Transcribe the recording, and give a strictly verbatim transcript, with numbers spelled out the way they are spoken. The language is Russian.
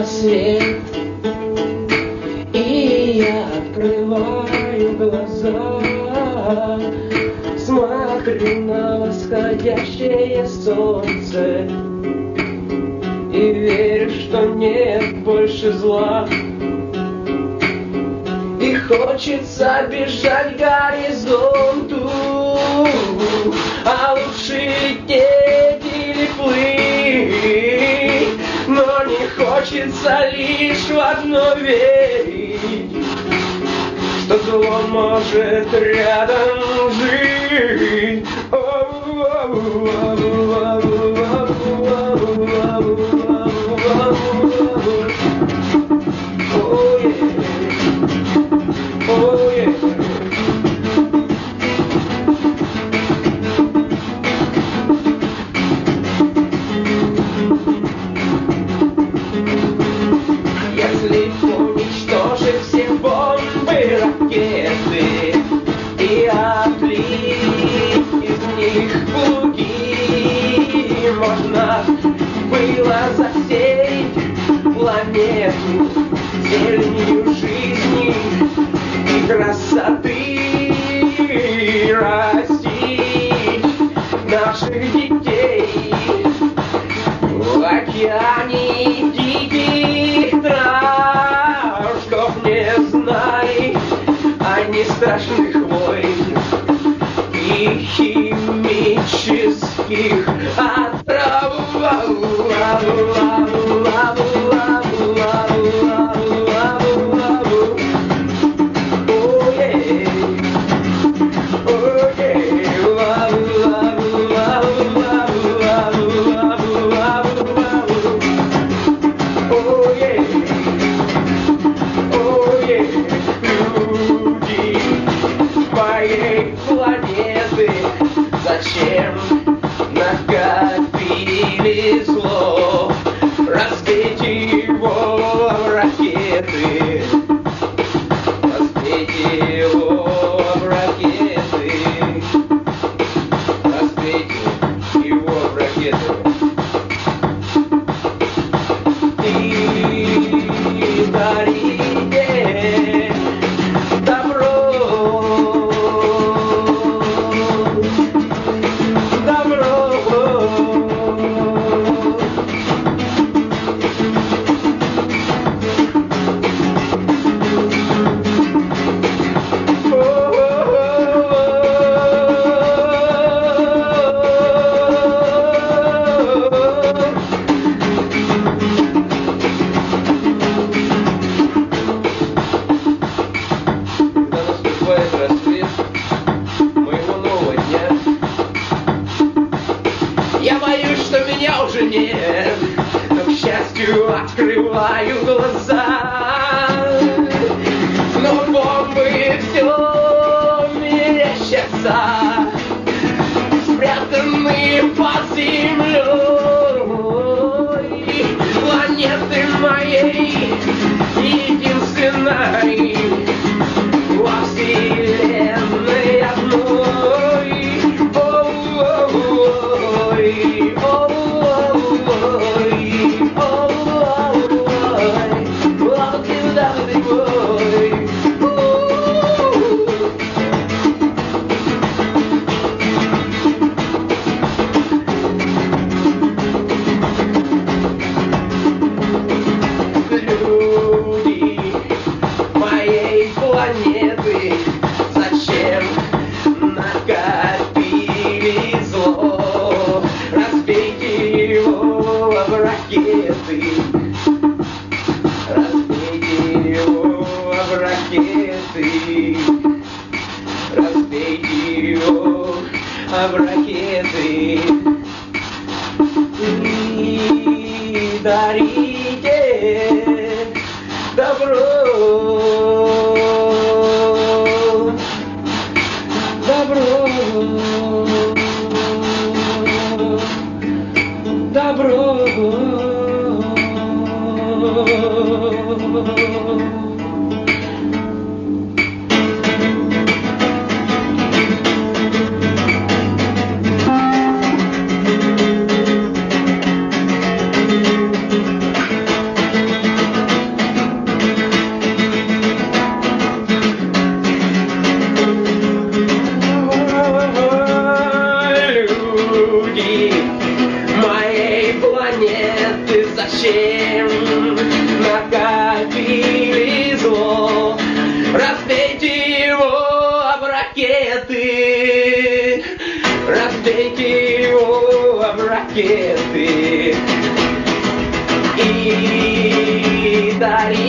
рассвет, и я открываю глаза, смотрю на восходящее солнце и верю, что нет больше зла. И хочется бежать к горизонту, а лучше лететь или плыть. Но не хочется лишь в одно верить, что зло может рядом жить. Oh yeah. Если уничтожить все бомбы, ракеты и отлить из них пуки, можно было засеять планету зеленью жизни и красоты, растить наших детей в океане диких трав, чтоб не знали они страшных войн и химических отрав. Планеты, зачем накопили зло, разбейте его в ракеты, разбейте его в ракеты, разбейте его в ракеты. И дарите добро. Я боюсь, что меня уже нет, но, к счастью, открываю глаза. Но бомбы все мерещатся, спрятанные под землей планеты моей единственной во вселенной одной. Люди моей планеты, зачем накопили зло, разбейте его в ракеты, разбейте его в ракеты, разбейте его в ракеты. И дарите добро, добро, добро. монеты зачем накопили зло? Разбейте его об ракеты, разбейте его об ракеты и дарите